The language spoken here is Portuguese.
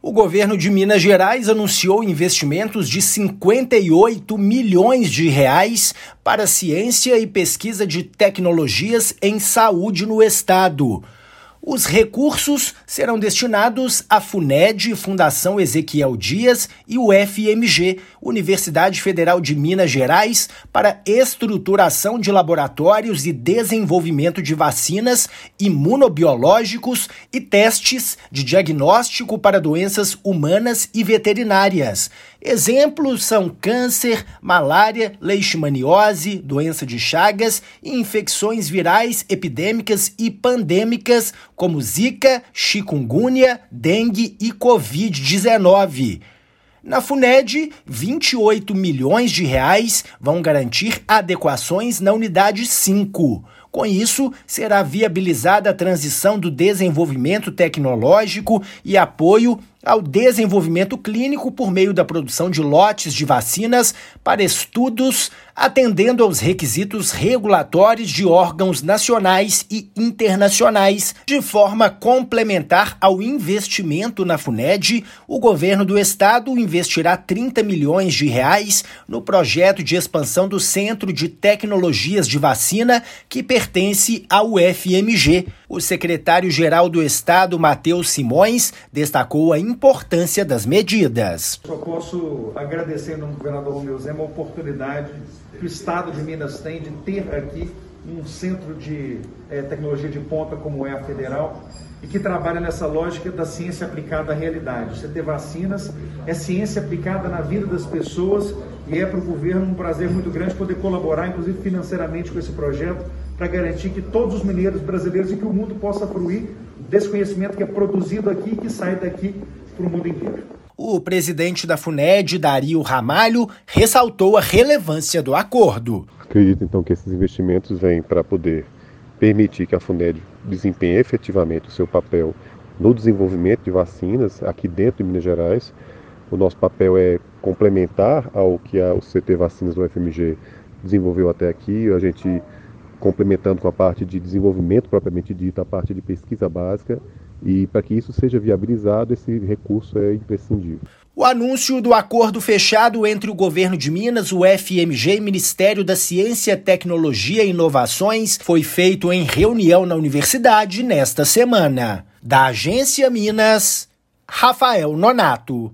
O governo de Minas Gerais anunciou investimentos de 58 milhões de reais para ciência e pesquisa de tecnologias em saúde no estado. Os recursos serão destinados à FUNED, Fundação Ezequiel Dias, e o FMG, Universidade Federal de Minas Gerais, para estruturação de laboratórios e desenvolvimento de vacinas imunobiológicos e testes de diagnóstico para doenças humanas e veterinárias. Exemplos são câncer, malária, leishmaniose, doença de Chagas e infecções virais epidêmicas e pandêmicas como Zika, chikungunya, dengue e Covid-19. Na FUNED, 28 milhões de reais vão garantir adequações na unidade 5. Com isso, será viabilizada a transição do desenvolvimento tecnológico e apoio ao desenvolvimento clínico por meio da produção de lotes de vacinas para estudos, atendendo aos requisitos regulatórios de órgãos nacionais e internacionais. De forma complementar ao investimento na FUNED, o governo do estado investirá 30 milhões de reais no projeto de expansão do Centro de Tecnologias de Vacina, que pertence ao FMG. O secretário-geral do estado, Matheus Simões, destacou a importância das medidas. Só posso agradecer ao governador Romeu Zema a oportunidade que o estado de Minas tem de ter aqui um centro de tecnologia de ponta como é a Federal e que trabalha nessa lógica da ciência aplicada à realidade. Você ter vacinas é ciência aplicada na vida das pessoas e é para o governo um prazer muito grande poder colaborar, inclusive financeiramente, com esse projeto para garantir que todos os mineiros brasileiros e que o mundo possa fruir desse conhecimento que é produzido aqui e que sai daqui para o mundo inteiro. O presidente da FUNED, Dario Ramalho, ressaltou a relevância do acordo. Acredito, então, que esses investimentos vêm para poder permitir que a FUNED desempenhe efetivamente o seu papel no desenvolvimento de vacinas aqui dentro de Minas Gerais. O nosso papel é complementar ao que o CT Vacinas do FMG desenvolveu até aqui, a gente complementando com a parte de desenvolvimento propriamente dito, a parte de pesquisa básica, e para que isso seja viabilizado, esse recurso é imprescindível. O anúncio do acordo fechado entre o governo de Minas, o FMG e o Ministério da Ciência, Tecnologia e Inovações foi feito em reunião na universidade nesta semana. Da Agência Minas, Rafael Nonato.